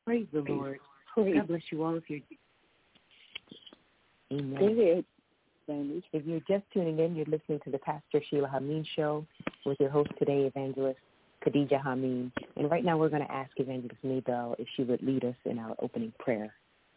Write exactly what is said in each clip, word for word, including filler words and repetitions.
Praise the Lord. Praise. God bless you all of you. Amen. Go ahead, Sandy. If you're just tuning in, you're listening to the Pastor Sheila Hameen Show with your host today, Evangelist Khadijah Hameen. And right now we're going to ask Evangelist Maybell if she would lead us in our opening prayer.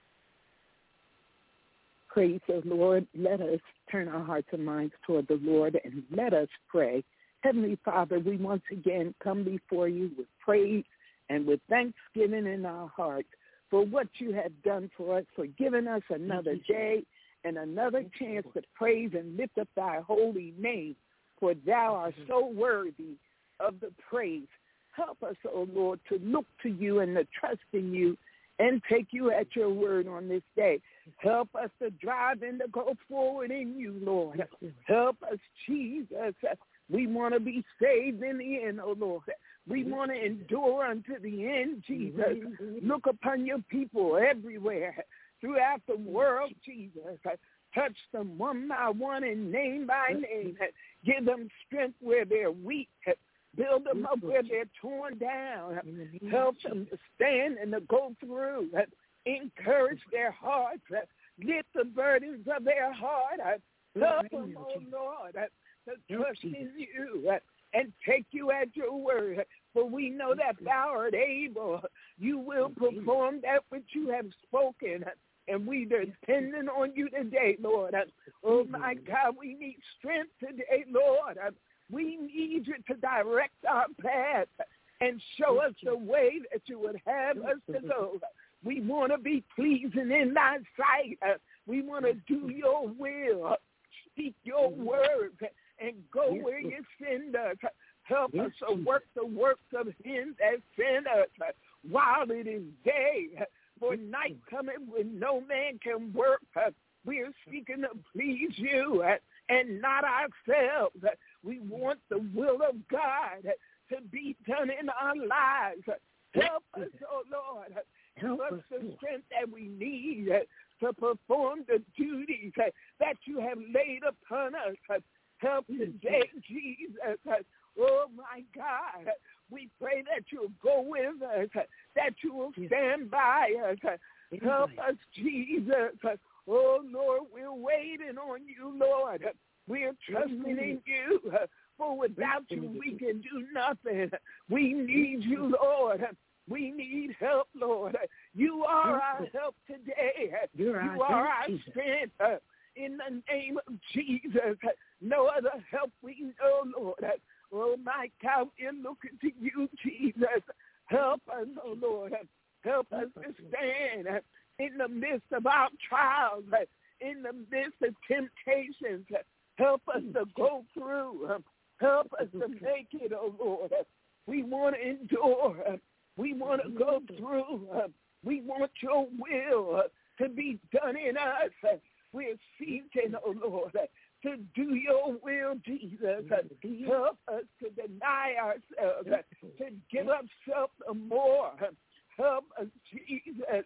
Praise the Lord. Let us turn our hearts and minds toward the Lord and let us pray. Heavenly Father, we once again come before you with praise and with thanksgiving in our hearts for what you have done for us, for giving us another day and another chance to praise and lift up thy holy name, for thou art so worthy of the praise. Help us, O Lord, to look to you and to trust in you and take you at your word on this day. Help us to drive and to go forward in you, Lord. Help us, Jesus. We want to be saved in the end, O Lord. We want to endure unto the end, Jesus. Look upon your people everywhere throughout the world, Jesus. Touch them one by one and name by name. Give them strength where they're weak. Build them up where they're torn down. Help them to stand and to go through. Encourage their hearts. Lift the burdens of their heart. Help them, oh Lord, to trust in you and take you at your word. For we know that thou art able. You will perform that which you have spoken. And we depending on you today, Lord. Oh, my God, we need strength today, Lord. We need you to direct our path and show us the way that you would have us to go. We want to be pleasing in thy sight. We want to do your will, speak your words, and go where you send us. Help us to work the works of him that sent us while it is day. For night coming when no man can work. We are seeking to please you and not ourselves. We want the will of God to be done in our lives. Help us, oh Lord. Help us the strength that we need to perform the duties that you have laid upon us. Help today, Jesus. Oh, my God. We pray that you'll go with us, that you will stand by us. Help us, Jesus. Oh, Lord, we're waiting on you, Lord. We're trusting in you. For without you, we can do nothing. We need you, Lord. We need help, Lord. You are our help today. You are our strength. In the name of Jesus, no other help we know, Lord. Oh, my God, we're looking to you, Jesus. Help us, oh, Lord. Help us to stand in the midst of our trials, in the midst of temptations. Help us to go through. Help us to make it, oh, Lord. We want to endure. We want to go through. We want your will to be done in us. We're seeking, oh, Lord, to do your will, Jesus. Help us to deny ourselves, to give up self the more. Help us, Jesus.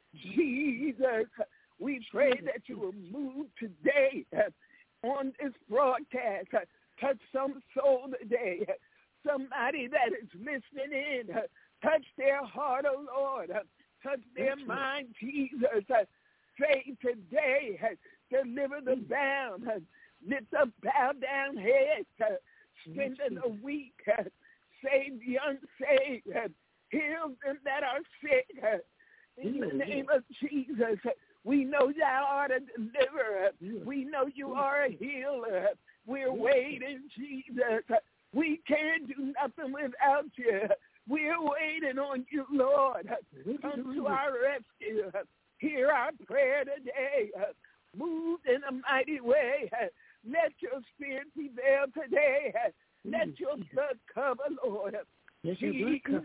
Jesus, we pray that you will move today on this broadcast. Touch some soul today, somebody that is listening in. Touch their heart, oh Lord. Touch their mind, Jesus. Save today. Deliver the bound. Lift up bowed down heads. Strengthen the weak. Save the unsaved. Heal them that are sick. In the name of Jesus, we know thou art a deliverer. We know you are a healer. We're waiting, Jesus. We can't do nothing without you. We're waiting on you, Lord. Come to our rescue. Hear our prayer today. Move in a mighty way. Let your spirit prevail today. Let your blood cover, Lord. Jesus,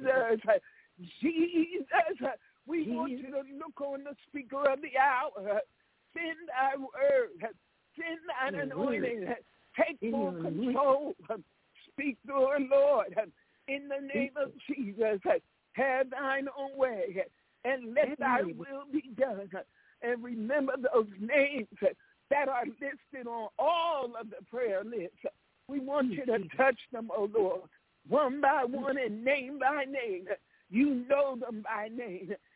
Jesus, we want you to look on the speaker of the hour. Send thy word. Send thine anointing. Take full control. Speak through her, Lord. In the name of Jesus, have thine own way. And let thy will be done. And remember those names that are listed on all of the prayer lists. We want you to touch them, oh Lord, one by one and name by name. You know them by name.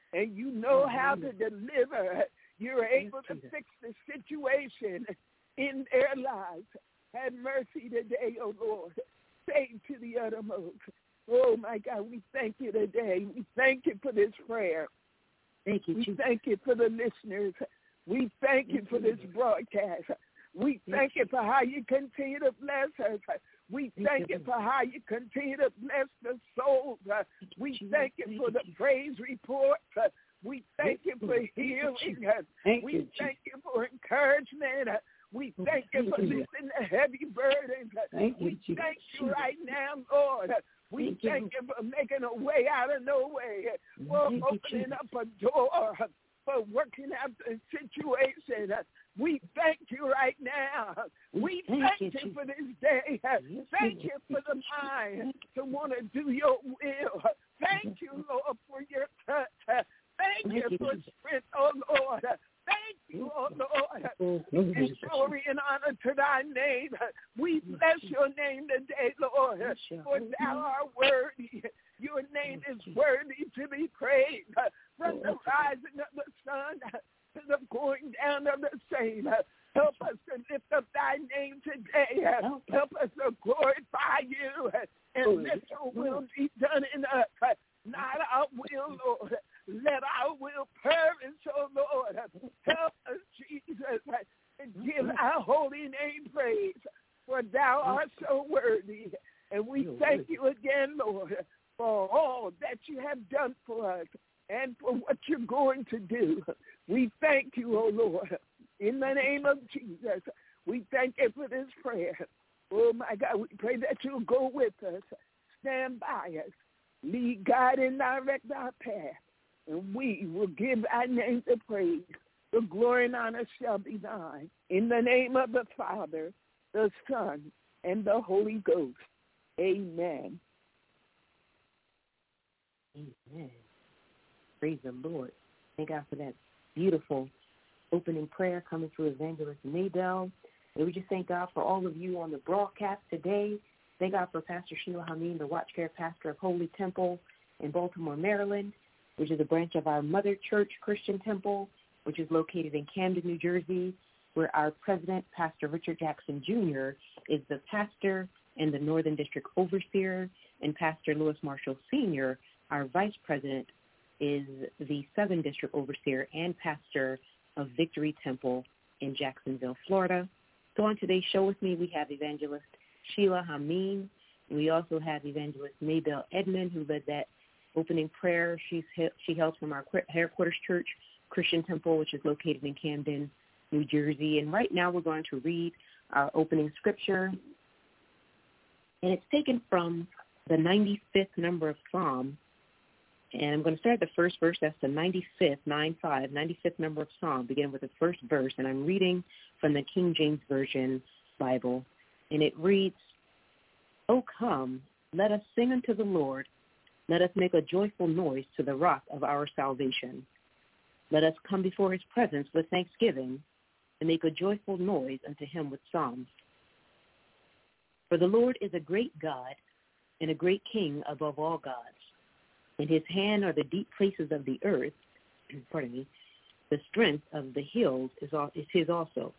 and you know how to deliver. You're able to fix the situation in their lives. Have mercy today, oh Lord. Save to the uttermost. Oh, my God, we thank you today. We thank you for this prayer. Thank you, We Jesus. thank you for the listeners. We thank you for this broadcast. We thank you for how you continue to bless us. We thank you for how you continue to bless the souls. We thank you for the praise report. We thank you for healing. We thank you for encouragement. We thank you for lifting the heavy burdens. We thank you right now, Lord. We thank you for making a way out of no way, for opening up a door, for working out the situation. We thank you right now. We thank you for this day. Thank you for the mind to want to do your will. Thank you, Lord, for your touch. Thank you for strength, oh Lord. Thank you, oh Lord. We give glory and honor to thy name. We bless your name today, Lord, for thou art worthy. Your name is worthy to be praised. From the rising of the sun to the going down of the same. Help us to lift up thy name today. Help us to glorify you and let your will be done in us. Not our will, Lord. Let our will perish, oh Lord. Help us, Jesus, to give our holy name praise, for thou art so worthy. And we thank you again, Lord, for all that you have done for us and for what you're going to do. We thank you, oh Lord. In the name of Jesus, we thank you for this prayer. Oh, my God, we pray that you'll go with us, stand by us, lead, guide, and direct our path. And we will give thy name the praise. The glory and honor shall be thine. In the name of the Father, the Son, and the Holy Ghost. Amen. Amen. Praise the Lord. Thank God for that beautiful opening prayer coming through Evangelist Maybell. And we just thank God for all of you on the broadcast today. Thank God for Pastor Sheila Hameen, the Watch Care Pastor of Holy Temple in Baltimore, Maryland, which is a branch of our Mother Church Christian Temple, which is located in Camden, New Jersey, where our president, Pastor Richard Jackson Junior, is the pastor and the Northern District Overseer, and Pastor Lewis Marshall Senior, our vice president, is the Southern District Overseer and pastor of Victory Temple in Jacksonville, Florida. So on today's show with me, we have Evangelist Sheila Hameen, and we also have Evangelist Maybell Edmond, who led that opening prayer. She's she hails from our headquarters church, Christian Temple, which is located in Camden, New Jersey. And right now we're going to read our opening scripture, and it's taken from the ninety-fifth number of Psalm. And I'm going to start at the first verse. That's the ninety-fifth, nine five, ninety-fifth number of Psalm, beginning with the first verse. And I'm reading from the King James Version Bible. And it reads, "O come, let us sing unto the Lord. Let us make a joyful noise to the rock of our salvation. Let us come before his presence with thanksgiving and make a joyful noise unto him with psalms. For the Lord is a great God and a great King above all gods. In his hand are the deep places of the earth. Pardon me. The strength of the hills is, all, is his also.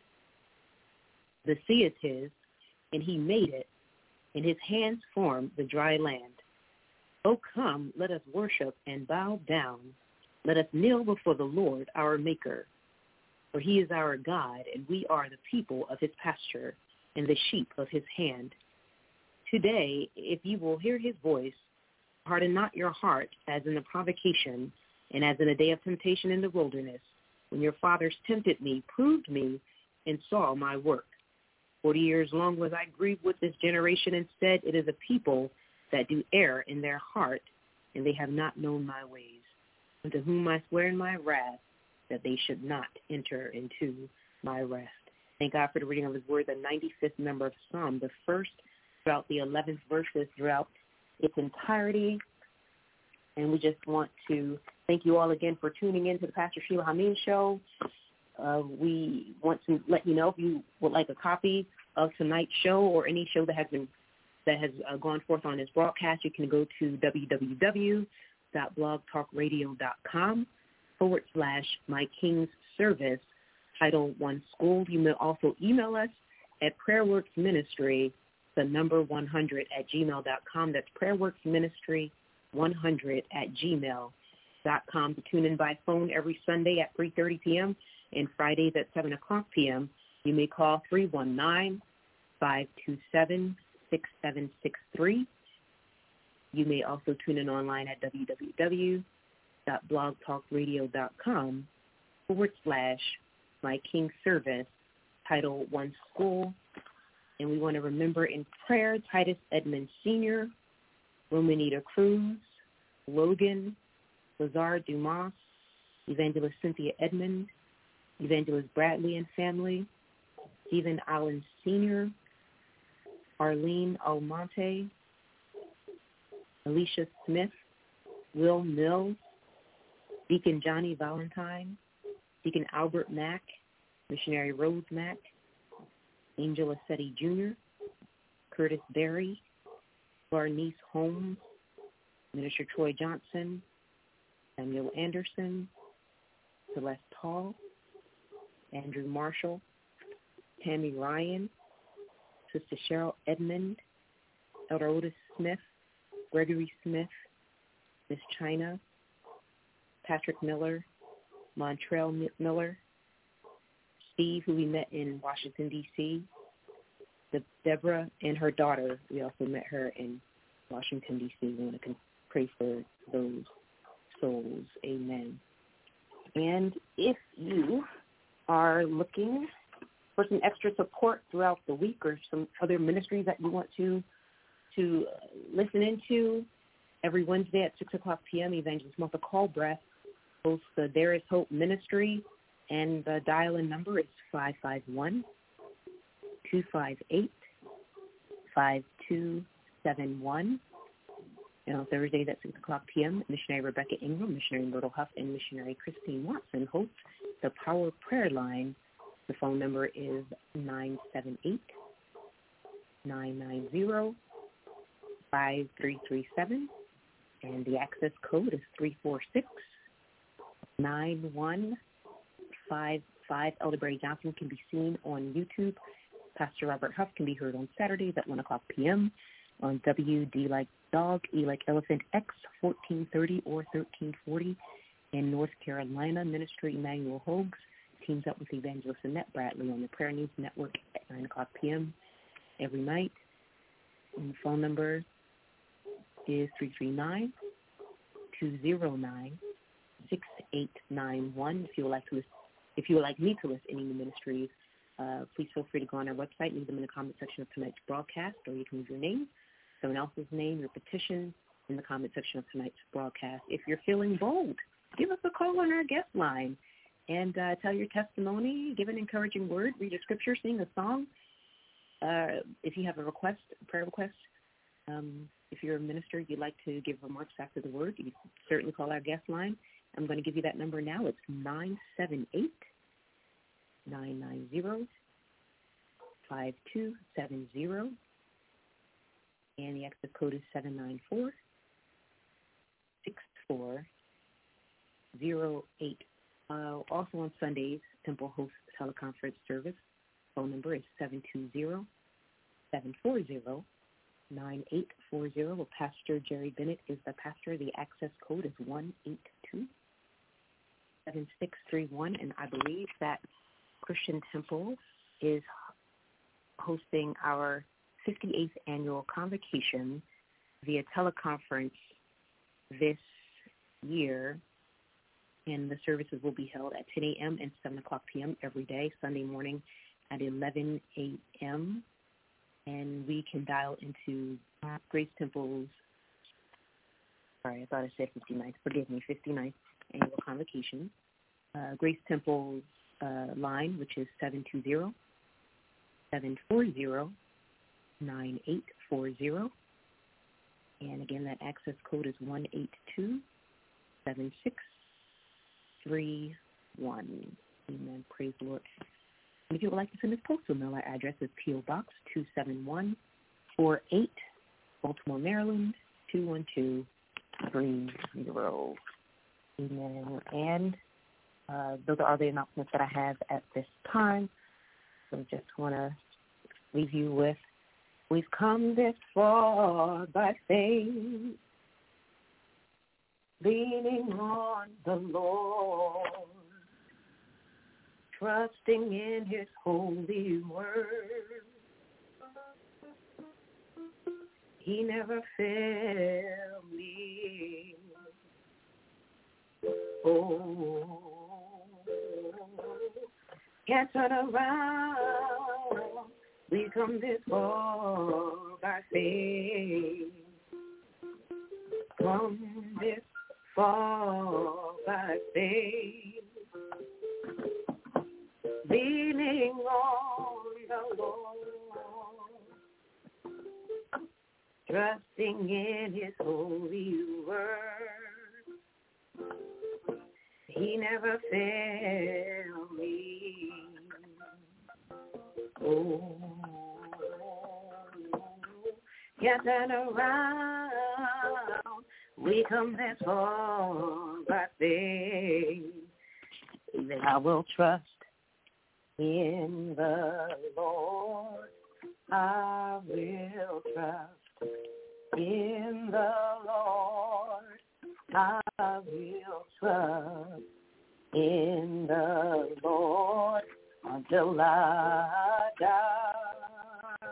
The sea is his, and he made it, and his hands formed the dry land. O come, let us worship and bow down. Let us kneel before the Lord our Maker. For he is our God, and we are the people of his pasture and the sheep of his hand. Today, if you will hear his voice, harden not your heart as in the provocation and as in a day of temptation in the wilderness, when your fathers tempted me, proved me, and saw my work. Forty years long was I grieved with this generation and said, it is a people that do err in their heart, and they have not known my ways, unto whom I swear in my wrath that they should not enter into my rest." Thank God for the reading of his word, the ninety-fifth number of Psalm, the first throughout the eleventh verses throughout its entirety. And we just want to thank you all again for tuning in to the Pastor Sheila Hameen Show. Uh, we want to let you know if you would like a copy of tonight's show or any show that has been that has uh, gone forth on this broadcast, you can go to w w w dot blog talk radio dot com forward slash My King's Service, Title one School. You may also email us at PrayerWorks Ministry, the number one hundred at gmail dot com. That's PrayerWorks Ministry one hundred at gmail dot com. To tune in by phone every Sunday at three thirty p.m. and Fridays at seven o'clock p.m. You may call three one nine, five two seven, six seven six three. You may also tune in online at www dot blogtalkradio.com forward slash My King Service, Title one School. And we want to remember in prayer Titus Edmond Senior, Romanita Cruz, Logan, Lazar Dumas, Evangelist Cynthia Edmond, Evangelist Bradley and family, Stephen Allen Senior, Arlene Almonte, Alicia Smith, Will Mills, Deacon Johnny Valentine, Deacon Albert Mack, Missionary Rose Mack, Angel Assetti Junior, Curtis Berry, Barnice Holmes, Minister Troy Johnson, Samuel Anderson, Celeste Hall, Andrew Marshall, Tammy Ryan, Sister Cheryl Edmond, Elder Otis Smith, Gregory Smith, Miss China, Patrick Miller, Montrell Miller, Steve, who we met in Washington, D C, the Deborah and her daughter. We also met her in Washington, D C. We want to pray for those souls. Amen. And if you are looking for some extra support throughout the week or some other ministries that you want to to listen into, every Wednesday at six o'clock p.m., Evangelist Martha Callbreath hosts the There Is Hope Ministry, and the dial-in number is five five one, two five eight, five two seven one. And on Thursdays at six o'clock p.m., Missionary Rebecca Ingram, Missionary Myrtle Huff, and Missionary Christine Watson host the Power Prayer Line. The phone number is nine seven eight, nine nine zero, five three three seven, and the access code is three four six, nine one five five. Elder Brady Johnson can be seen on YouTube. Pastor Robert Huff can be heard on Saturdays at one o'clock p.m. on W D like Dog, E like Elephant, X fourteen thirty or thirteen forty in North Carolina. Minister Emmanuel Hogues teams up with Evangelist Annette Bradley on the Prayer News Network at nine o'clock p.m. every night. And the phone number is three three nine, two zero nine, six eight nine one. If you would like to list, if you would like me to list any new ministries, uh, please feel free to go on our website, leave them in the comment section of tonight's broadcast, or you can leave your name, someone else's name, your petition in the comment section of tonight's broadcast. If you're feeling bold, give us a call on our guest line and uh, tell your testimony, give an encouraging word, read a scripture, sing a song. Uh, if you have a request, a prayer request, um, if you're a minister, you'd like to give remarks after the word, you can certainly call our guest line. I'm going to give you that number now. It's nine seven eight, nine nine zero, five two seven zero, and the exit code is seven nine four, six four zero eight. Uh, also on Sundays, Temple hosts teleconference service. Phone number is seven two zero, seven four zero, nine eight four zero. Well, Pastor Jerry Bennett is the pastor. The access code is one eight two, seven six three one, and I believe that Christian Temple is hosting our fifty-eighth annual convocation via teleconference this year, and the services will be held at ten a.m. and seven o'clock p.m. every day, Sunday morning at eleven a.m., and we can dial into Grace Temple's, sorry, I thought I said fifty-ninth, forgive me, fifty-ninth annual convocation, uh, Grace Temple's uh, line, which is seven two zero, seven four zero, nine eight four zero, and again, that access code is one eight two, seven six three one. Amen. Praise the Lord. And if you would like to send us postal mail, our address is P O Box two seven one four eight, Baltimore, Maryland two one two three zero. Amen. And uh, those are all the announcements that I have at this time. So just want to leave you with, we've come this far by faith, leaning on the Lord, trusting in his holy word. He never failed me. Oh, can't turn around. We come this far by faith. Come this far by faith. Leaning on the Lord, trusting in his holy word. He never failed me. Oh, can't turn around. We come this far by faith. That I will trust in the Lord. I will trust in the Lord. I will trust in the Lord until I die.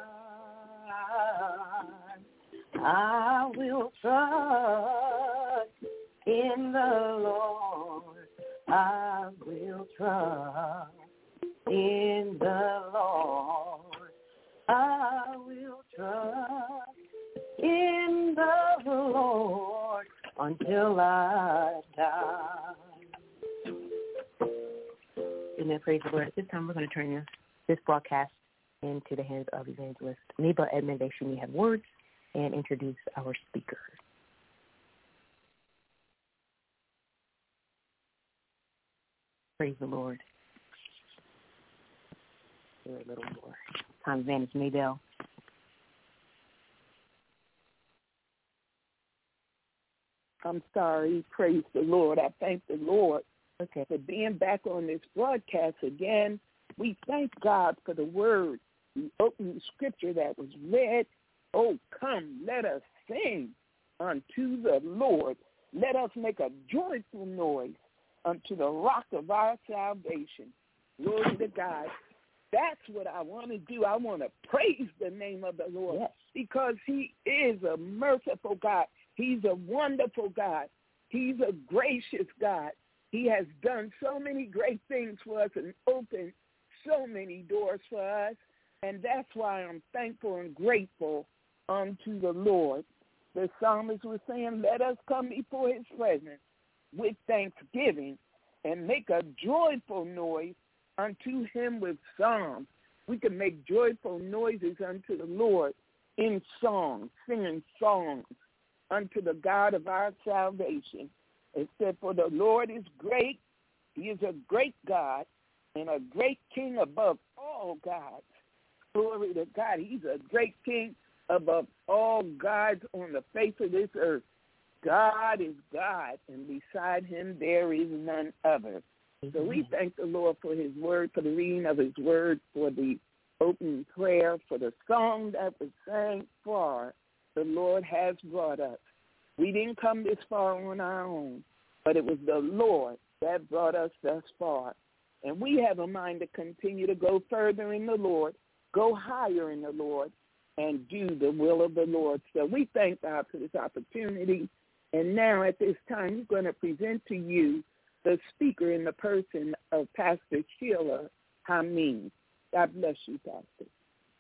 I will trust in the Lord. I will trust in the Lord. I will trust in the Lord until I die. Amen. Praise the Lord. At this time, we're going to turn this, this broadcast into the hands of Evangelist Neba Edmond. They should have words and introduce our speaker. Praise the Lord. Do a little more. Time, Evangelist Maybell. I'm sorry. Praise the Lord. I thank the Lord okay. for being back on this broadcast again. We thank God for the word, the opening scripture that was read. Oh, come, let us sing unto the Lord. Let us make a joyful noise unto the rock of our salvation. Glory to God. That's what I want to do. I want to praise the name of the Lord yes. because he is a merciful God. He's a wonderful God. He's a gracious God. He has done so many great things for us and opened so many doors for us, and that's why I'm thankful and grateful unto the Lord. The psalmist was saying, let us come before his presence with thanksgiving and make a joyful noise unto him with psalms. We can make joyful noises unto the Lord in song, singing songs unto the God of our salvation. It said, for the Lord is great. He is a great God and a great king above all gods. Glory to God. He's a great king above all gods on the face of this earth. God is God, and beside him there is none other. So we thank the Lord for his word, for the reading of his word, for the opening prayer, for the song that was sang for. The Lord has brought us. We didn't come this far on our own, but it was the Lord that brought us thus far. And we have a mind to continue to go further in the Lord, go higher in the Lord, and do the will of the Lord. So we thank God for this opportunity. And now at this time, we're going to present to you the speaker in the person of Pastor Sheila Hameen. God bless you, Pastor.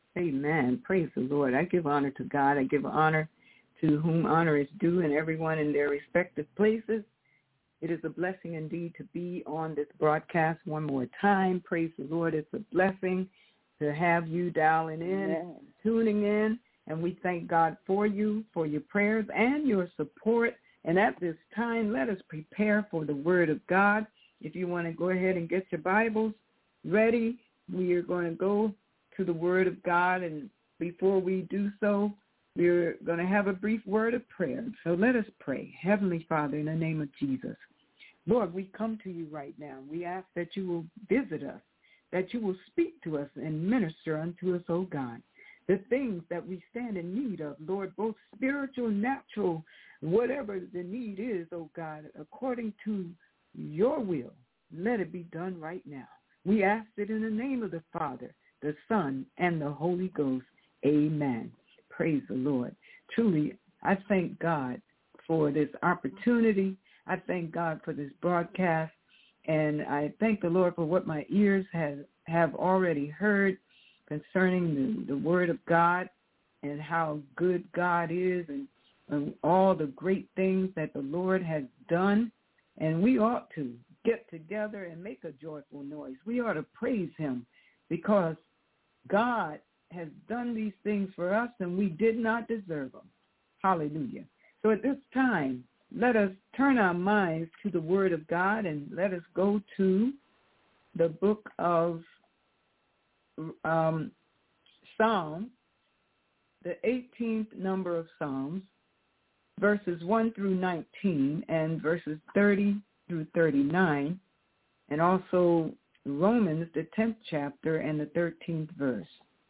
Amen. Praise the Lord. I give honor to God. I give honor to whom honor is due, and everyone in their respective places. It is a blessing indeed to be on this broadcast one more time. Praise the Lord. It's a blessing to have you dialing in, Amen. tuning in, and we thank God for you, for your prayers and your support. And at this time, let us prepare for the Word of God. If you want to go ahead and get your Bibles ready, we are going to go to the Word of God. And before we do so, we're going to have a brief word of prayer. So let us pray. Heavenly Father, in the name of Jesus, Lord, we come to you right now. We ask that you will visit us, that you will speak to us and minister unto us, oh God, the things that we stand in need of, Lord, both spiritual, natural, whatever the need is, oh God, according to your will, let it be done right now. We ask it in the name of the Father, the Son, and the Holy Ghost. Amen. Praise the Lord. Truly, I thank God for this opportunity. I thank God for this broadcast, and I thank the Lord for what my ears have, have already heard concerning the, the Word of God and how good God is and, and all the great things that the Lord has done. And we ought to get together and make a joyful noise. We ought to praise him because God has done these things for us and we did not deserve them. Hallelujah. So at this time, let us turn our minds to the Word of God and let us go to the book of um, Psalms, the eighteenth number of Psalms, verses one through nineteen and verses thirty through thirty-nine, and also Romans, the tenth chapter and the thirteenth verse.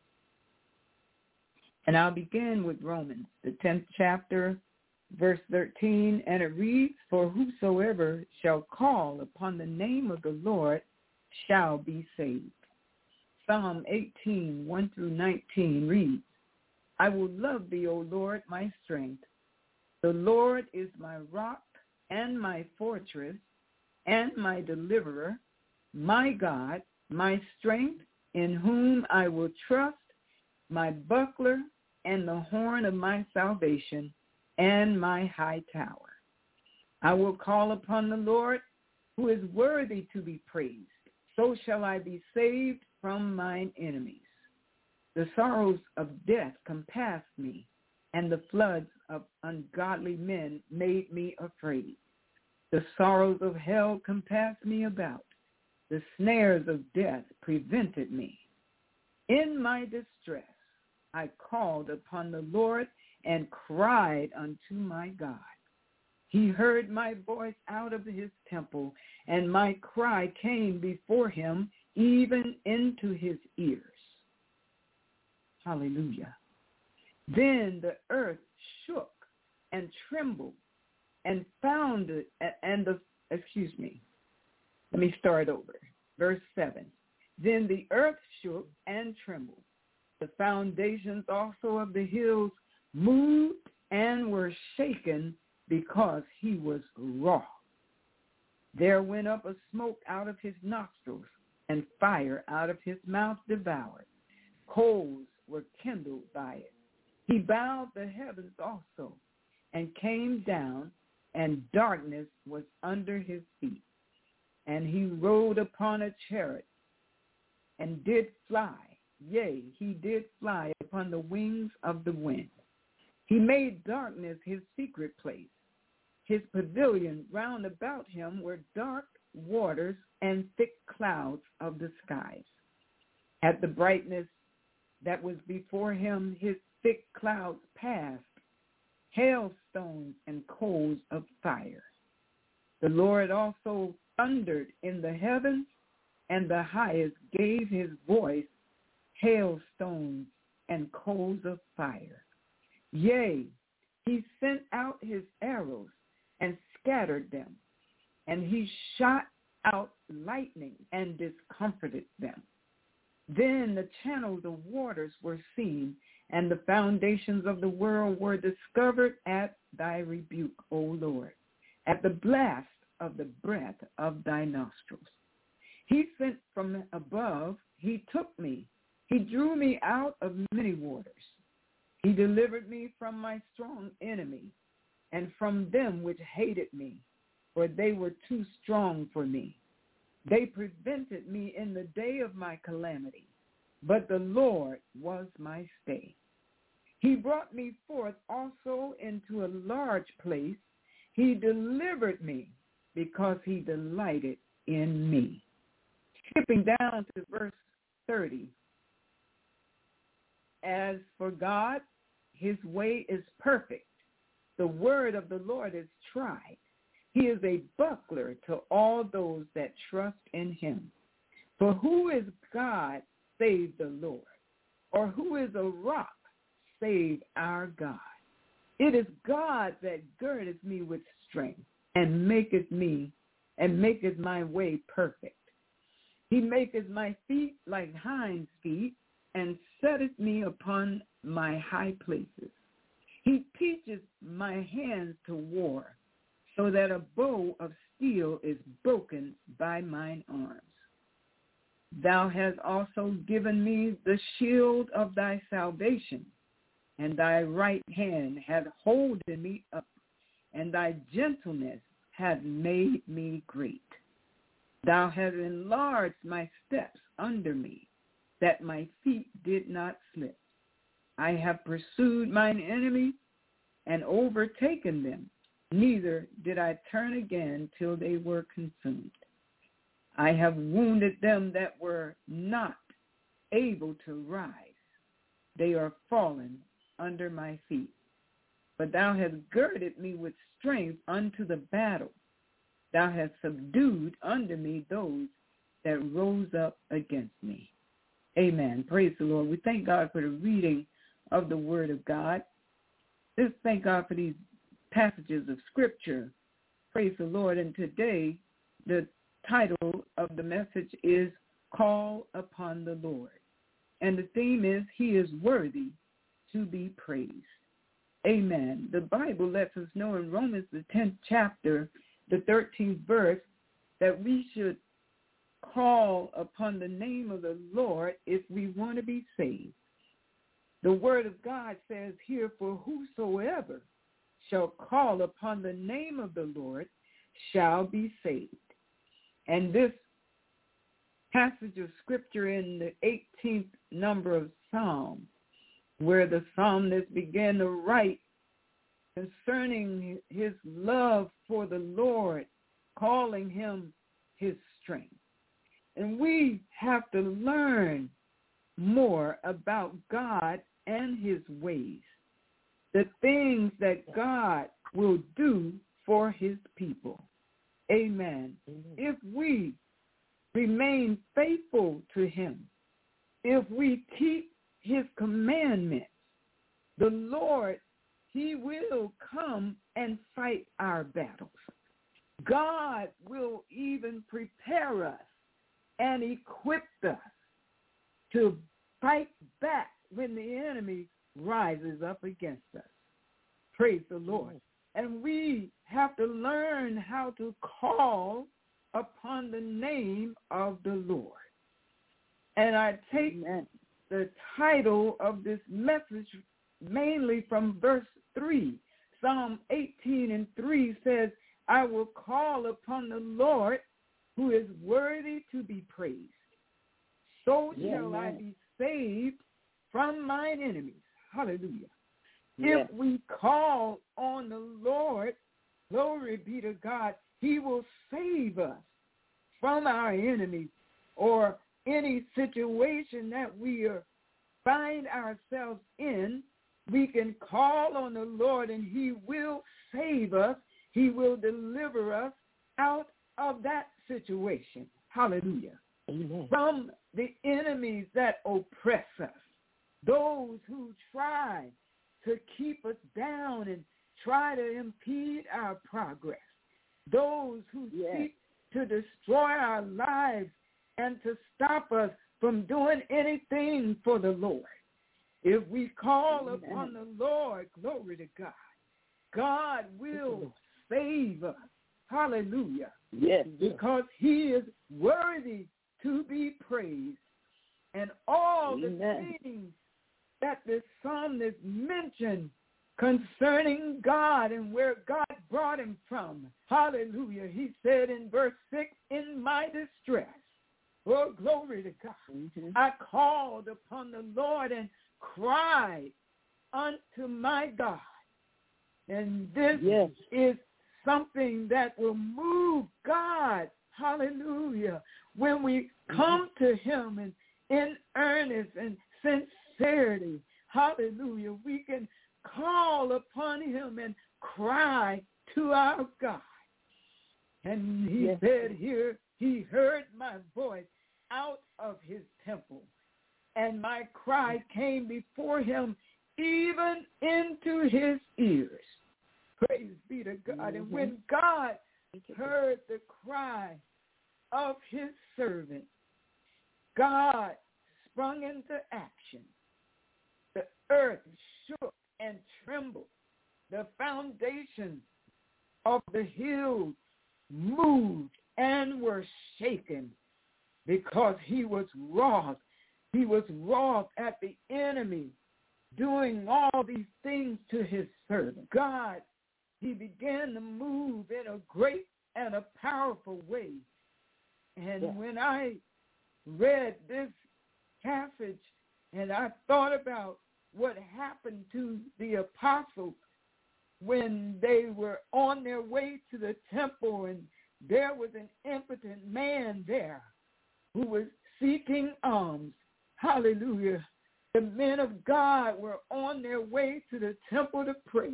And I'll begin with Romans, the tenth chapter, verse thirteen, and it reads, "For whosoever shall call upon the name of the Lord shall be saved." Psalm eighteen, one through nineteen reads, "I will love thee, O Lord, my strength. The Lord is my rock and my fortress and my deliverer, my God, my strength, in whom I will trust, my buckler and the horn of my salvation, and my high tower. I will call upon the Lord, who is worthy to be praised. So shall I be saved from mine enemies. The sorrows of death compassed me, and the floods of ungodly men made me afraid. The sorrows of hell compassed me about. The snares of death prevented me. In my distress, I called upon the Lord and cried unto my God. He heard my voice out of his temple, and my cry came before him, even into his ears." Hallelujah. Then the earth shook and trembled and founded, and the, excuse me, let me start over. Verse seven. Then the earth shook and trembled. The foundations also of the hills moved and were shaken because he was wroth. There went up a smoke out of his nostrils, and fire out of his mouth devoured. Coals were kindled by it. He bowed the heavens also, and came down, and darkness was under his feet. And he rode upon a chariot, and did fly, yea, he did fly upon the wings of the wind. He made darkness his secret place. His pavilion round about him were dark waters and thick clouds of the skies. At the brightness that was before him, his thick clouds passed, hailstones and coals of fire. The Lord also thundered in the heavens, and the highest gave his voice, hailstones and coals of fire. Yea, he sent out his arrows and scattered them, and he shot out lightning and discomfited them. Then the channels of waters were seen, and the foundations of the world were discovered at thy rebuke, O Lord, at the blast of the breath of thy nostrils. He sent from above, he took me, he drew me out of many waters. He delivered me from my strong enemy, and from them which hated me, for they were too strong for me. They prevented me in the day of my calamity, but the Lord was my stay. He brought me forth also into a large place. He delivered me because he delighted in me. Skipping down to verse thirty. As for God, his way is perfect. The word of the Lord is tried. He is a buckler to all those that trust in him. For who is God save the Lord? Or who is a rock save our God? It is God that girdeth me with strength and maketh me and maketh my way perfect. He maketh my feet like hinds' feet and setteth me upon my high places. He teacheth my hands to war, so that a bow of steel is broken by mine arms. Thou hast also given me the shield of thy salvation, and thy right hand hath holden me up, and thy gentleness hath made me great. Thou hast enlarged my steps under me, that my feet did not slip. I have pursued mine enemy and overtaken them, neither did I turn again till they were consumed. I have wounded them that were not able to rise. They are fallen under my feet. But thou hast girded me with strength unto the battle. Thou hast subdued under me those that rose up against me. Amen. Praise the Lord. We thank God for the reading of the Word of God. Just thank God for these passages of Scripture. Praise the Lord. And today, the title of the message is Call Upon the Lord. And the theme is, He is worthy to be praised. Amen. The Bible lets us know in Romans, the tenth chapter, the thirteenth verse, that we should call upon the name of the Lord if we want to be saved. The Word of God says here, for whosoever shall call upon the name of the Lord shall be saved. And this passage of Scripture in the eighteenth number of Psalm, where the psalmist began to write concerning his love for the Lord, calling him his strength. And we have to learn more about God and his ways, the things that God will do for his people. Amen. Mm-hmm. If we remain faithful to him, if we keep his commandments, the Lord, he will come and fight our battles. God will even prepare us and equip us to fight back when the enemy rises up against us. Praise the Lord. And we have to learn how to call upon the name of the Lord. And I take Amen. the title of this message mainly from verse three. Psalm eighteen and three says, I will call upon the Lord who is worthy to be praised. So yeah, shall man. I be saved from mine enemies. Hallelujah. Yeah. If we call on the Lord, glory be to God, he will save us from our enemies or any situation that we are, find ourselves in. We can call on the Lord and he will save us. He will deliver us out of that situation. Hallelujah. Amen. From the enemies that oppress us, those who try to keep us down and try to impede our progress, those who yes. seek to destroy our lives and to stop us from doing anything for the Lord. If we call Amen. upon the Lord, glory to God, God will save us. Hallelujah. Yes. Because he is worthy to be praised. And all Amen. the things that the psalmist mentioned concerning God and where God brought him from. Hallelujah. He said in verse six, in my distress, oh, glory to God, mm-hmm. I called upon the Lord and cried unto my God. And this yes. is something that will move God. Hallelujah. When we come mm-hmm. to him and in earnest and sincerity, hallelujah, we can call upon him and cry to our God. And he yes. said here, he heard my voice out of his temple, and my cry came before him even into his ears. Praise be to God. Mm-hmm. And when God heard the cry of his servant, God sprung into action. The earth shook and trembled. The foundations of the hills moved and were shaken, because he was wroth. He was wroth at the enemy doing all these things to his servant. God, he began to move in a great and a powerful way. And yeah. when I read this passage and I thought about what happened to the apostles when they were on their way to the temple, and there was an impotent man there who was seeking alms. Hallelujah. The men of God were on their way to the temple to pray.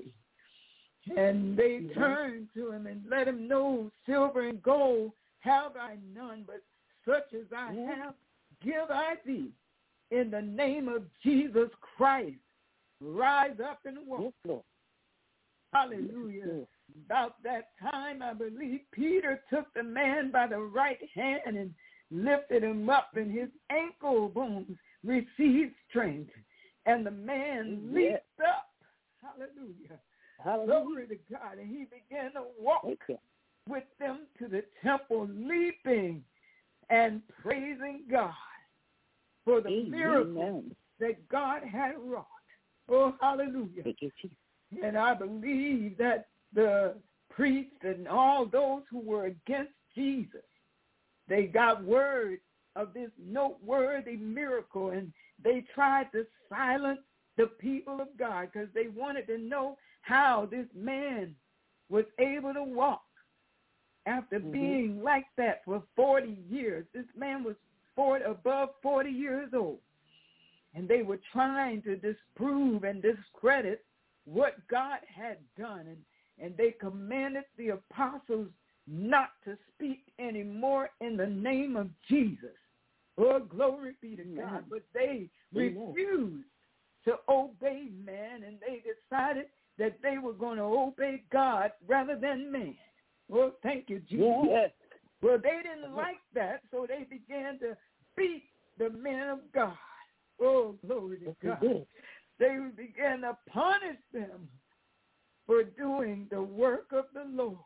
And they mm-hmm. turned to him and let him know, silver and gold have I none, but such as I mm-hmm. have, give I thee. In the name of Jesus Christ, rise up and walk. Yes, hallelujah. Yes. About that time, I believe Peter took the man by the right hand and lifted him up, and his ankle bones received strength. And the man yes. leaped up. Hallelujah. Hallelujah. Glory to God. And he began to walk okay. with them to the temple, leaping and praising God for the Amen. Miracle that God had wrought. Oh, hallelujah. Thank you, Jesus. And I believe that the priests and all those who were against Jesus, they got word of this noteworthy miracle, and they tried to silence the people of God because they wanted to know how this man was able to walk after mm-hmm. being like that for forty years. This man was forty, above forty years old, and they were trying to disprove and discredit what God had done, and, and they commanded the apostles not to speak anymore in the name of Jesus. Oh, glory be to Amen. God. But they Amen. refused to obey man, and they decided that they were going to obey God rather than man. Well, thank you, Jesus. Yes. Well, they didn't like that, so they began to beat the men of God. Oh, glory to yes, God. They began to punish them for doing the work of the Lord.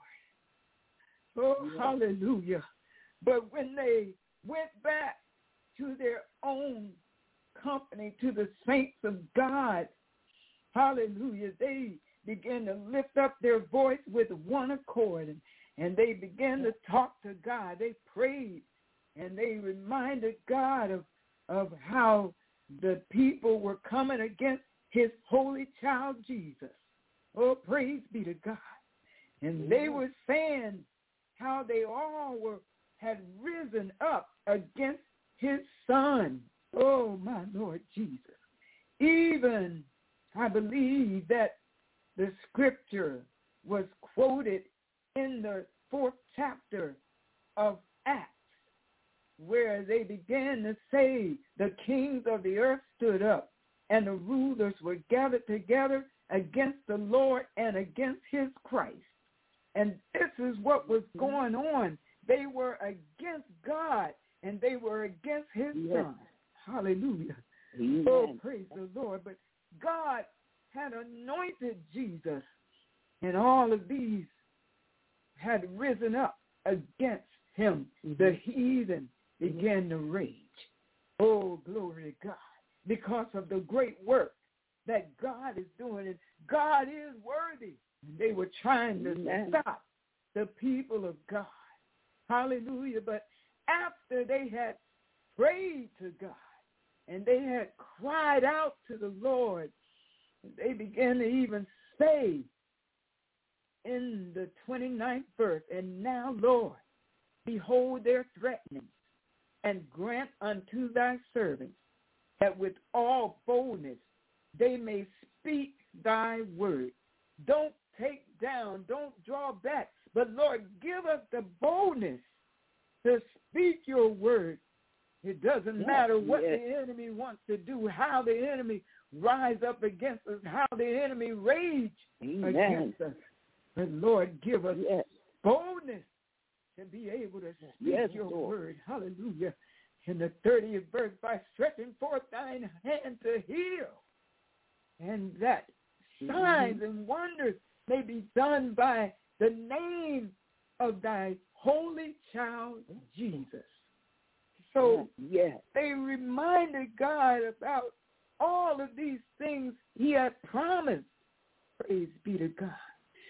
Oh, yeah. Hallelujah. But when they went back to their own company, to the saints of God, hallelujah, they began to lift up their voice with one accord, and, and they began to talk to God. They prayed, and they reminded God of, of how the people were coming against his holy child, Jesus. Oh, praise be to God. And yeah. they were saying how they all were had risen up against his son. Oh, my Lord Jesus. Even, I believe that the scripture was quoted in the fourth chapter of Acts, where they began to say the kings of the earth stood up and the rulers were gathered together against the Lord and against his Christ. And this is what was going on. They were against God, and they were against his yes. son. Hallelujah. Amen. Oh, praise the Lord. But God had anointed Jesus, and all of these had risen up against him. Mm-hmm. The heathen began to rage. Oh, glory to God. Because of the great work that God is doing. And God is worthy. And they were trying to Amen. stop the people of God. Hallelujah. But after they had prayed to God and they had cried out to the Lord, they began to even say in the twenty-ninth verse, and now, Lord, behold their threatenings, and grant unto thy servants that with all boldness they may speak thy word. Don't take down, don't draw back, But, Lord, give us the boldness to speak your word. It doesn't matter what yes. the enemy wants to do, how the enemy rise up against us, how the enemy rage Amen. against us. But, Lord, give us yes. boldness to be able to speak yes, your Lord. word. Hallelujah. In the thirtieth verse, by stretching forth thine hand to heal, and that signs mm-hmm. and wonders may be done by the name of thy holy child, Jesus. So yes. they reminded God about all of these things he had promised. Praise be to God.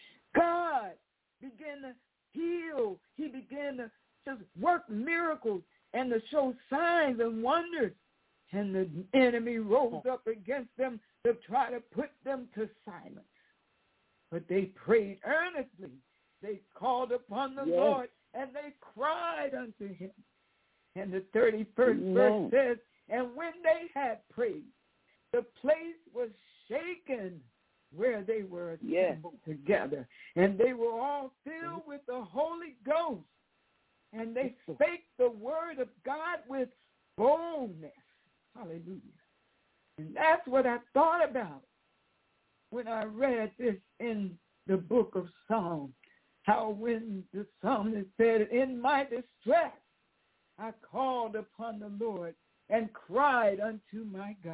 God began to heal. He began to just work miracles and to show signs and wonders. And the enemy rose up against them to try to put them to silence. But they prayed earnestly. They called upon the yes. Lord, and they cried unto him. And the thirty-first Amen. verse says, and when they had prayed, the place was shaken where they were assembled yes. together. And they were all filled with the Holy Ghost. And they spake the word of God with boldness. Hallelujah. And that's what I thought about when I read this in the book of Psalms. How when the psalmist said, in my distress, I called upon the Lord and cried unto my God.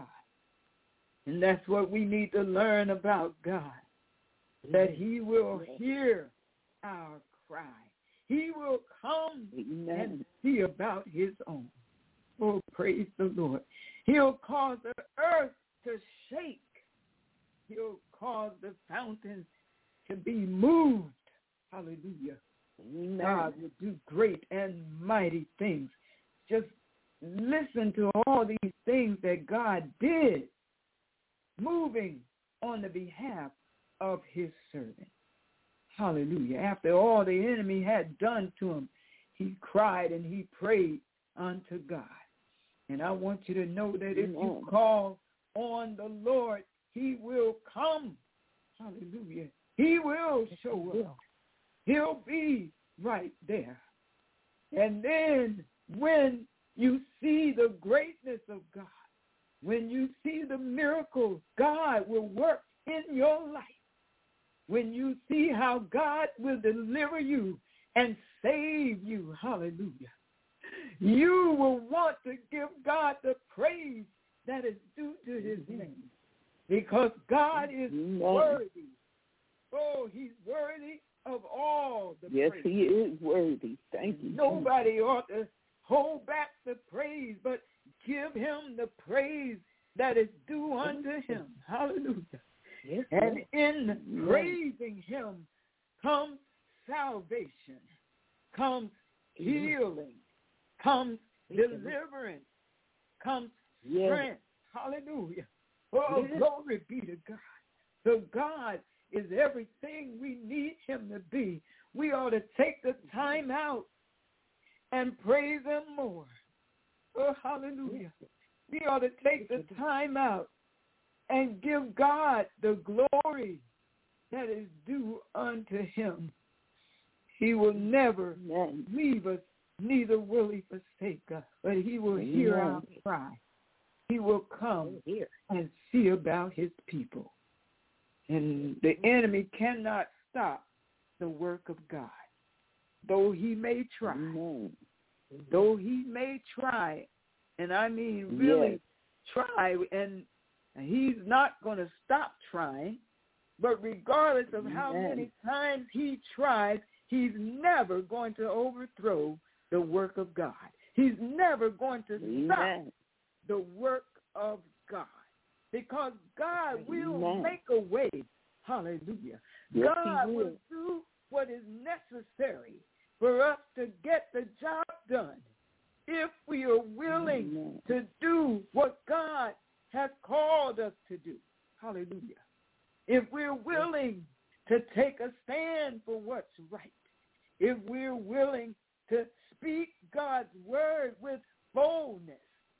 And that's what we need to learn about God, that he will hear our cry. He will come Amen. And see about his own. Oh, praise the Lord. He'll cause the earth to shake. He'll cause the fountains to be moved. Hallelujah. Amen. God will do great and mighty things. Just listen to all these things that God did, moving on the behalf of his servant. Hallelujah. After all the enemy had done to him, he cried and he prayed unto God. And I want you to know that if you call on the Lord, he will come. Hallelujah. He will show up. He'll be right there. And then when you see the greatness of God, when you see the miracles God will work in your life, when you see how God will deliver you and save you, hallelujah, you will want to give God the praise that is due to his name, because God is worthy. Oh, he's worthy of all the yes, praise. Yes, he is worthy. Thank you. Nobody ought to hold back the praise, but give him the praise that is due unto him. Hallelujah. Yes, and in yes. praising him comes salvation, comes healing, comes deliverance, comes yes. strength. Hallelujah. Oh, yes. Glory be to God. So God is everything we need him to be. We ought to take the time out and praise him more. Oh, hallelujah. We ought to take the time out and give God the glory that is due unto him. He will never Amen. Leave us, neither will he forsake us, but he will Amen. Hear our cry. He will come and see about his people. And the enemy cannot stop the work of God, though he may try. Amen. Though he may try, and I mean really yes. try, and he's not going to stop trying, but regardless of how Amen. Many times he tries, he's never going to overthrow the work of God. He's never going to Amen. Stop the work of God, because God will Amen. Make a way. Hallelujah. Yes, God will. will do what is necessary for us to get the job done if we are willing Amen. To do what God has called us to do. Hallelujah. If we're willing to take a stand for what's right, if we're willing to speak God's word with boldness,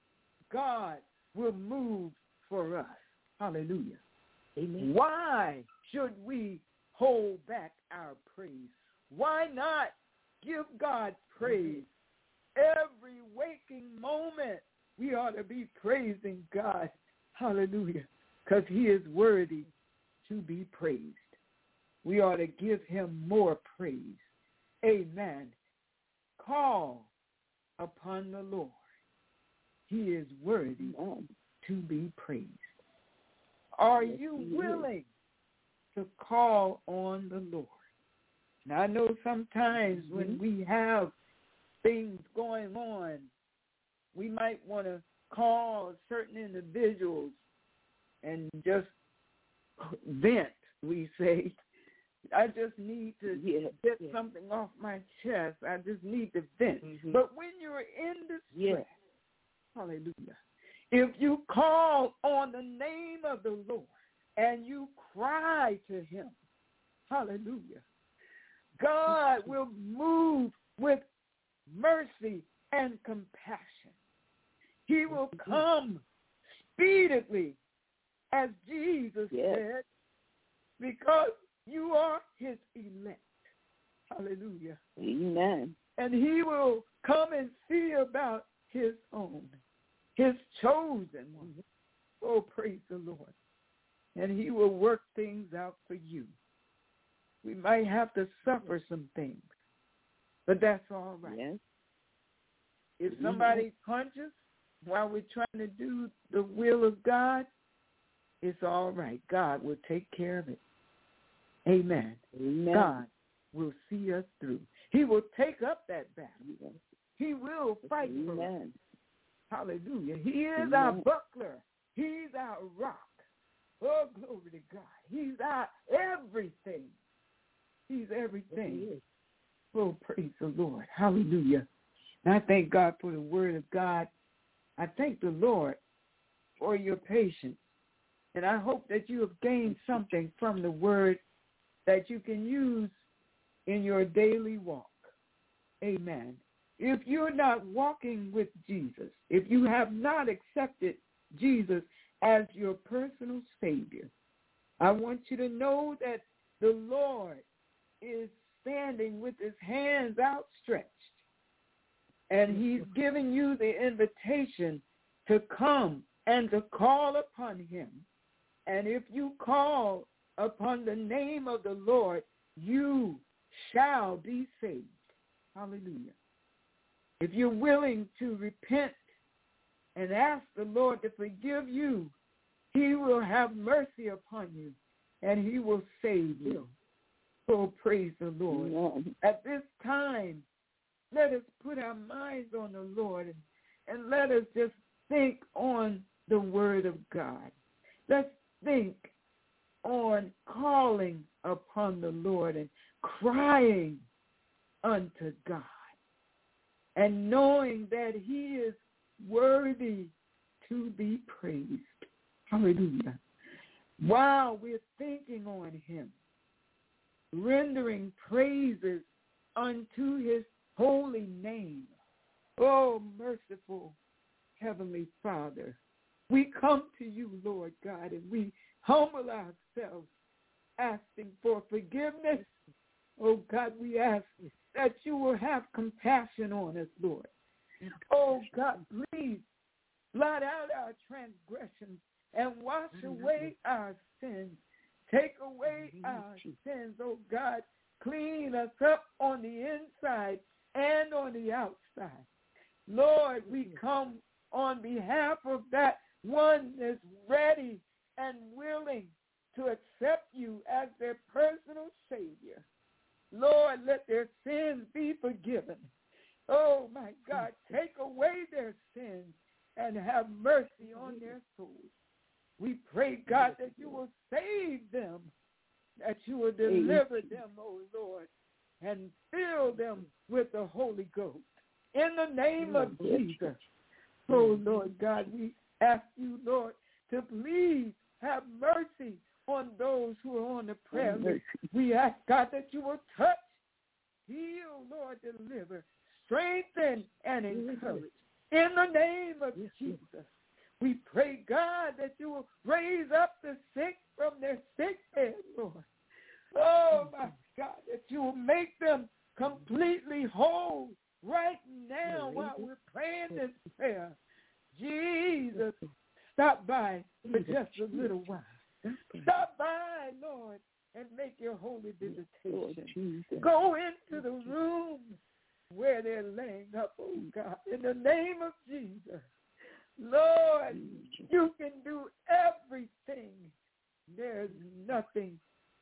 God will move for us. Hallelujah. Amen. Why should we hold back our praise? Why not give God praise? Every waking moment, we ought to be praising God. Hallelujah. Because he is worthy to be praised. We ought to give him more praise. Amen. Call upon the Lord. He is worthy to be praised. Are you willing to call on the Lord? And I know sometimes mm-hmm. when we have things going on, we might want to call certain individuals and just vent, we say. I just need to yes, get yes. something off my chest. I just need to vent. Mm-hmm. But when you're in distress, yes. hallelujah, if you call on the name of the Lord and you cry to him, hallelujah, God will move with mercy and compassion. He will come speedily, as Jesus yes. said, because you are his elect. Hallelujah. Amen. And he will come and see about his own, his chosen one. Oh, praise the Lord. And he will work things out for you. We might have to suffer some things, but that's all right. Yes. If somebody punches while we're trying to do the will of God, it's all right. God will take care of it. Amen. Amen. God will see us through. He will take up that battle. He will fight Amen. for us. Hallelujah. He is Amen. our buckler. He's our rock. Oh, glory to God. He's our everything. He's everything. He oh, praise the Lord. Hallelujah. And I thank God for the word of God. I thank the Lord for your patience. And I hope that you have gained something from the word that you can use in your daily walk. Amen. If you're not walking with Jesus, if you have not accepted Jesus as your personal Savior, I want you to know that the Lord is standing with his hands outstretched, and he's giving you the invitation to come and to call upon him. And if you call upon the name of the Lord, you shall be saved. Hallelujah. If you're willing to repent and ask the Lord to forgive you, he will have mercy upon you, and he will save you. Oh, praise the Lord. Amen. At this time, let us put our minds on the Lord, and, and let us just think on the word of God. Let's think on calling upon the Lord and crying unto God and knowing that he is worthy to be praised. Hallelujah. While we're thinking on him, rendering praises unto his holy name. Oh, merciful Heavenly Father, we come to you, Lord God, and we humble ourselves, asking for forgiveness. Oh, God, we ask that you will have compassion on us, Lord. Oh, God, please blot out our transgressions and wash away our sins. Take away our sins, oh God. Clean us up on the inside and on the outside. Lord, we come on behalf of that one that's ready and willing to accept you as their personal Savior. Lord, let their sins be forgiven. Oh, my God, take away their sins and have mercy on their souls. We pray, God, that you will save them, that you will deliver them, oh Lord, and fill them with the Holy Ghost. In the name of Jesus, oh Lord God, we ask you, Lord, to please have mercy on those who are on the prayer list. We ask, God, that you will touch, heal, Lord, deliver, strengthen, and encourage. In the name of Jesus, we pray, God, that you will raise up the sick from their sick bed, Lord. Oh, my God, that you will make them completely whole right now while we're praying this prayer. Jesus, stop by for just a little while. Stop by, Lord, and make your holy visitation. Go into the room where they're laying up, oh God, in the name of Jesus. Lord, you can do everything. There's nothing,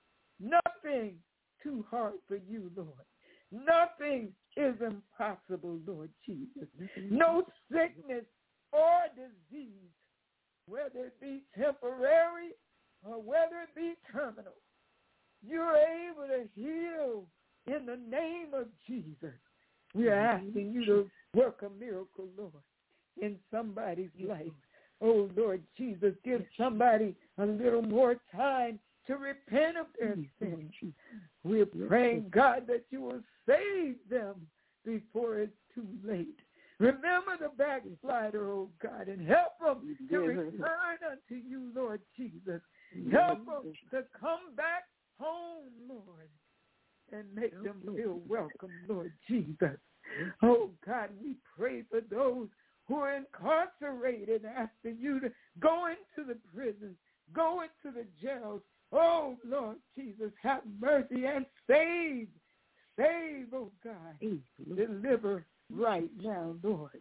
nothing too hard for you, Lord. Nothing is impossible, Lord Jesus. No sickness or disease, whether it be temporary or whether it be terminal, you're able to heal in the name of Jesus. We are asking you to work a miracle, Lord, in somebody's life. Oh, Lord Jesus, give somebody a little more time to repent of their sins. We're praying, God, that you will save them before it's too late. Remember the backslider, oh God, and help them to return unto you, Lord Jesus. Help them to come back home, Lord, and make them feel welcome, Lord Jesus. Oh God, we pray for those who are incarcerated, asking you to go into the prisons, go into the jails. Oh, Lord Jesus, have mercy and save. Save, oh God. Deliver right now, Lord.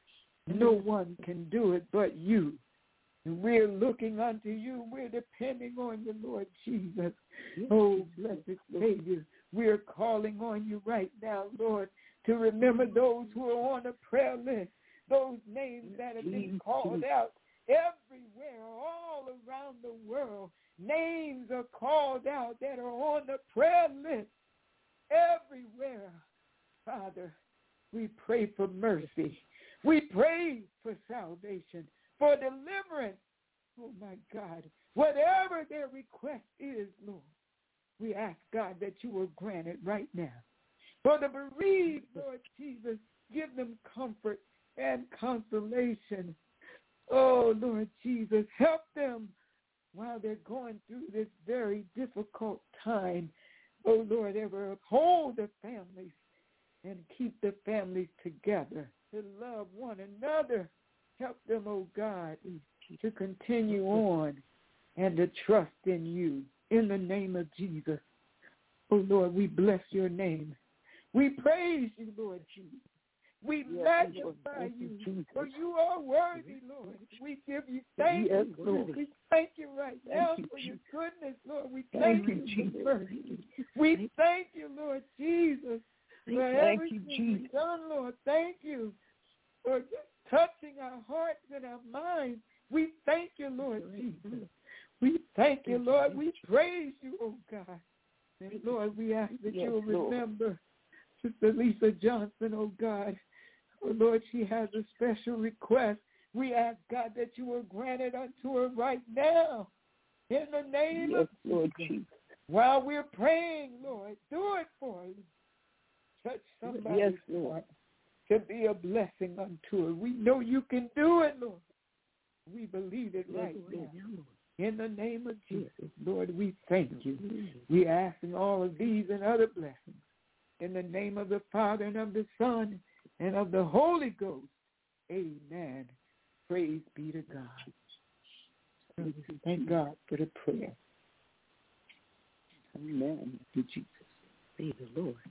No one can do it but you. And we're looking unto you. We're depending on you, Lord Jesus. Oh, blessed Savior, we're calling on you right now, Lord, to remember those who are on the prayer list, those names that have been called out everywhere, all around the world. Names are called out that are on the prayer list everywhere. Father, we pray for mercy. We pray for salvation, for deliverance. Oh, my God, whatever their request is, Lord, we ask, God, that you will grant it right now. For the bereaved, Lord Jesus, give them comfort and consolation. Oh, Lord Jesus, help them while they're going through this very difficult time. Oh, Lord, ever uphold the families and keep the families together to love one another. Help them, oh God, to continue on and to trust in you in the name of Jesus. Oh, Lord, we bless your name. We praise you, Lord Jesus. We magnify you, for you are worthy, Lord. We give you thanks, yes, Lord. We thank you right now you, for your goodness, Lord. We thank, thank you for mercy. We thank you, Lord Jesus, for everything you've done, Lord. Thank you for just touching our hearts and our minds. We thank you, Lord Jesus. We thank you, Lord. We praise you, oh God. And Lord, we ask that yes, you'll remember Sister Lisa Johnson, oh God. Oh, Lord, she has a special request. We ask, God, that you will grant it unto her right now. In the name yes, of Lord Jesus. While we're praying, Lord, do it for her. Touch somebody's yes, Lord. To be a blessing unto her. We know you can do it, Lord. We believe it right yes, now. In the name of Jesus, Lord, we thank you. We ask in all of these and other blessings. In the name of the Father and of the Son and of the Holy Ghost. Amen. Praise be to God. Thank God for the prayer. Amen. To Jesus. Praise the Lord.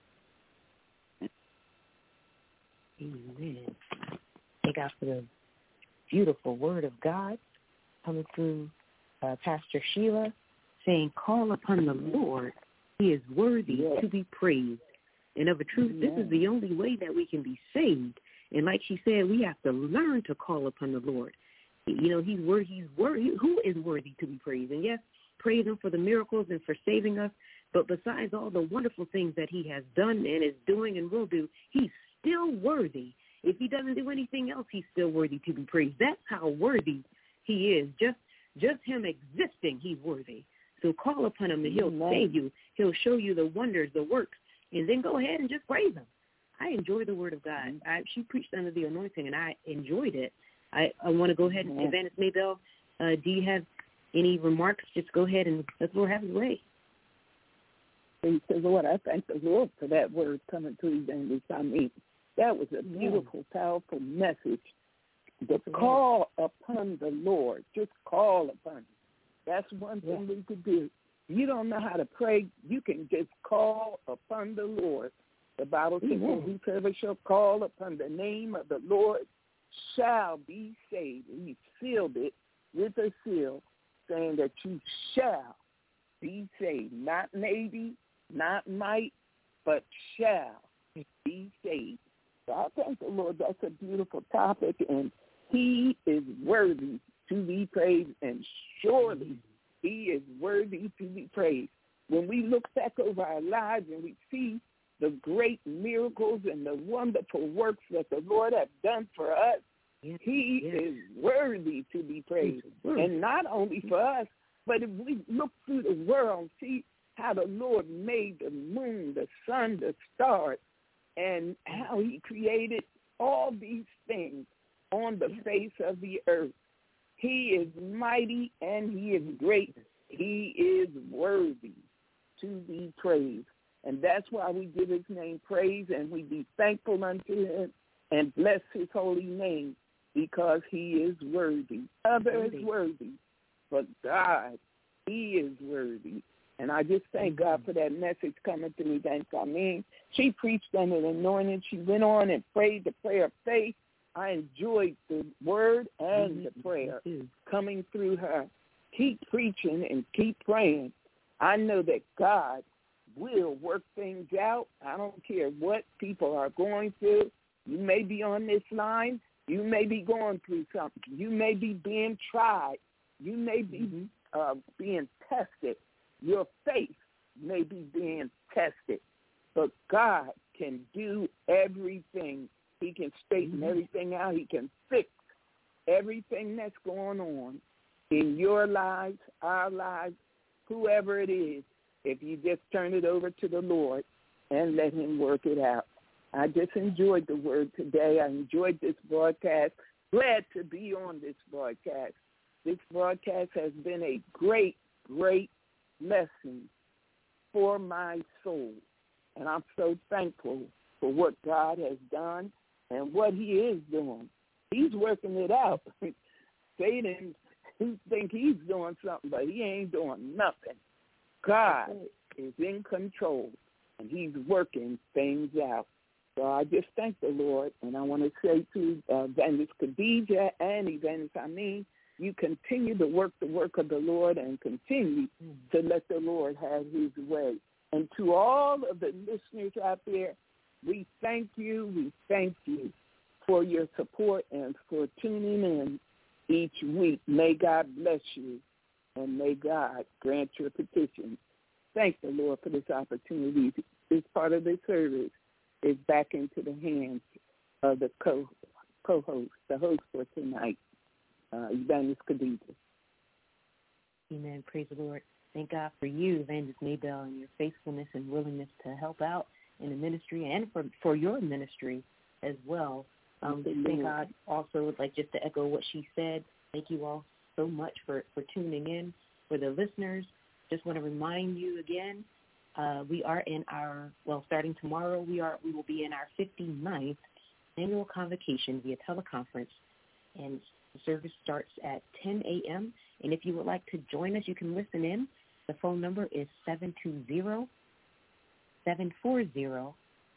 Amen. Thank God for the beautiful word of God coming through uh, Pastor Sheila, saying, call upon the Lord. He is worthy yes. to be praised. And of a truth, Amen. This is the only way that we can be saved. And like she said, we have to learn to call upon the Lord. You know, he's worthy. He's worthy. Who is worthy to be praised? And yes, praise him for the miracles and for saving us. But besides all the wonderful things that he has done and is doing and will do, he's still worthy. If he doesn't do anything else, he's still worthy to be praised. That's how worthy he is. Just just him existing, he's worthy. So call upon him and he'll Amen. Save you. He'll show you the wonders, the works. And then go ahead and just praise him. I enjoy the word of God. I, she preached under the anointing, and I enjoyed it. I, I want to go ahead and, yeah. Evangelist Maybell, uh, do you have any remarks? Just go ahead and let the Lord have his way. Praise the Lord. I thank the Lord for that word coming to Evangelist. I mean, that was a beautiful, powerful message. The call upon the Lord. Just call upon him. That's one thing we could do. You don't know how to pray, you can just call upon the Lord. The Bible says, whosoever shall call upon the name of the Lord shall be saved. He sealed it with a seal, saying that you shall be saved. Not maybe, not might, but shall be saved. So I thank the Lord. That's a beautiful topic, and he is worthy to be praised, and surely he is worthy to be praised. When we look back over our lives and we see the great miracles and the wonderful works that the Lord has done for us, yes, he yes. is worthy to be praised. And not only for us, but if we look through the world and see how the Lord made the moon, the sun, the stars, and how he created all these things on the face of the earth. He is mighty and he is great. He is worthy to be praised. And that's why we give his name praise, and we be thankful unto him and bless his holy name, because he is worthy. Other is worthy, but God, he is worthy. And I just thank God for that message coming to me. Thanks, I mean, she preached under an anointing. She went on and prayed the prayer of faith. I enjoyed the word and the prayer coming through her. Keep preaching and keep praying. I know that God will work things out. I don't care what people are going through. You may be on this line. You may be going through something. You may be being tried. You may be uh, being tested. Your faith may be being tested. But God can do everything. He can straighten everything out. He can fix everything that's going on in your lives, our lives, whoever it is, if you just turn it over to the Lord and let him work it out. I just enjoyed the word today. I enjoyed this broadcast. Glad to be on this broadcast. This broadcast has been a great, great lesson for my soul. And I'm so thankful for what God has done and what he is doing. He's working it out. Satan, he think he's doing something, but he ain't doing nothing. God is in control, and he's working things out. So I just thank the Lord, and I want to say to uh, Evangelist Khadijah and Evangelist Amin, you continue to work the work of the Lord and continue mm. to let the Lord have his way. And to all of the listeners out there, we thank you, we thank you for your support and for tuning in each week. May God bless you, and may God grant your petitions. Thank the Lord for this opportunity. This part of the service is back into the hands of the co- co-host, the host for tonight, uh, Evangelist Khadijah. Amen. Praise the Lord. Thank God for you, Evangelist Maybell, and your faithfulness and willingness to help out in the ministry and for, for your ministry as well. Um, thank God also, like just to echo what she said, thank you all so much for, for tuning in. For the listeners, just want to remind you again, uh, we are in our, well, starting tomorrow, we are we will be in our fifty-ninth annual convocation via teleconference, and the service starts at ten a.m., and if you would like to join us, you can listen in. The phone number is seven two zero, seven four zero,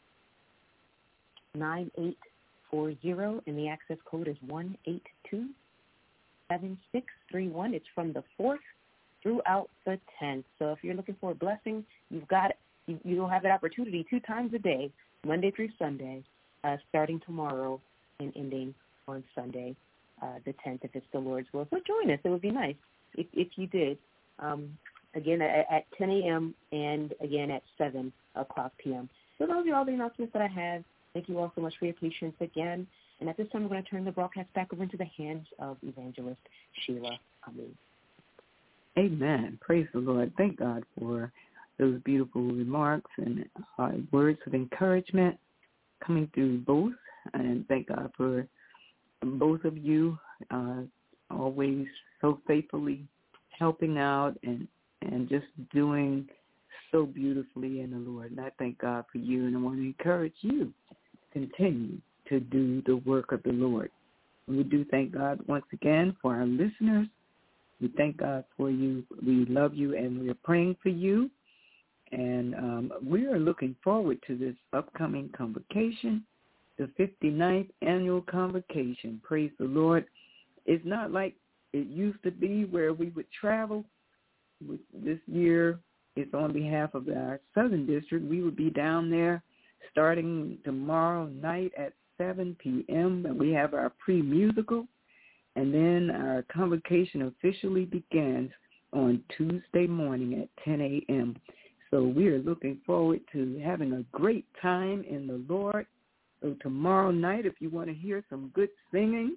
nine eight four zero, and the access code is one eight two seven six three one. It's from the fourth throughout the tenth. So if you're looking for a blessing, you've got it. You, you'll have that opportunity two times a day, Monday through Sunday, uh, starting tomorrow and ending on Sunday, uh, the tenth, if it's the Lord's will. So join us. It would be nice if, if you did. Um, again, at, at ten a.m. and again at seven o'clock p.m. So those are all the announcements that I have. Thank you all so much for your patience again. And at this time, we're going to turn the broadcast back over into the hands of Evangelist Sheila Amin. Amen. Praise the Lord. Thank God for those beautiful remarks and uh, words of encouragement coming through both. And thank God for both of you uh, always so faithfully helping out and, and just doing so beautifully in the Lord. And I thank God for you, and I want to encourage you to continue to do the work of the Lord. And we do thank God once again for our listeners. We thank God for you. We love you, and we are praying for you. And um, we are looking forward to this upcoming convocation, the fifty-ninth annual convocation. Praise the Lord. It's not like it used to be where we would travel. This year, it's on behalf of our Southern District. We will be down there starting tomorrow night at seven p.m. and we have our pre-musical, and then our convocation officially begins on Tuesday morning at ten a.m. So we are looking forward to having a great time in the Lord. So tomorrow night, if you want to hear some good singing,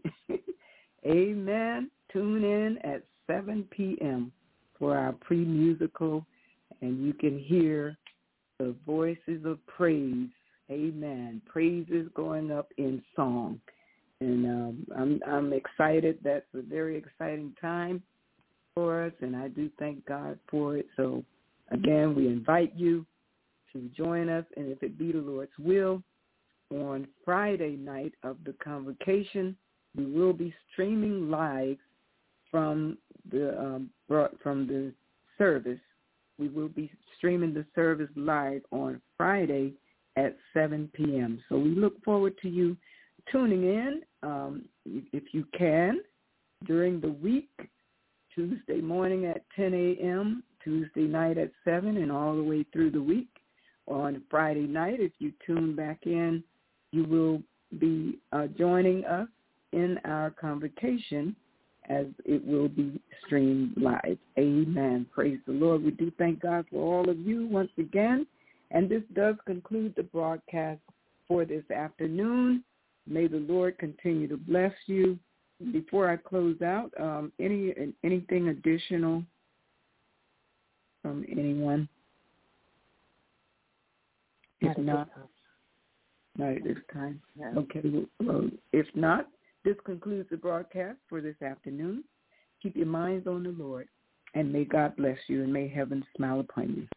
amen, tune in at seven p.m. for our pre-musical, and you can hear the voices of praise. Amen. Praises going up in song. And um, I'm, I'm excited. That's a very exciting time for us, and I do thank God for it. So, again, we invite you to join us, and if it be the Lord's will, on Friday night of the convocation, we will be streaming live from the um, from the service. We will be streaming the service live on Friday at seven p.m. So we look forward to you tuning in, um, if you can, during the week, Tuesday morning at ten a.m., Tuesday night at seven, and all the way through the week. On Friday night, if you tune back in, you will be uh, joining us in our convocation as it will be streamed live. Amen. Praise the Lord. We do thank God for all of you once again. And this does conclude the broadcast for this afternoon. May the Lord continue to bless you. Before I close out, um, any anything additional from anyone? If not, not at this time. Okay. Well, if not, this concludes the broadcast for this afternoon. Keep your minds on the Lord, and may God bless you, and may heaven smile upon you.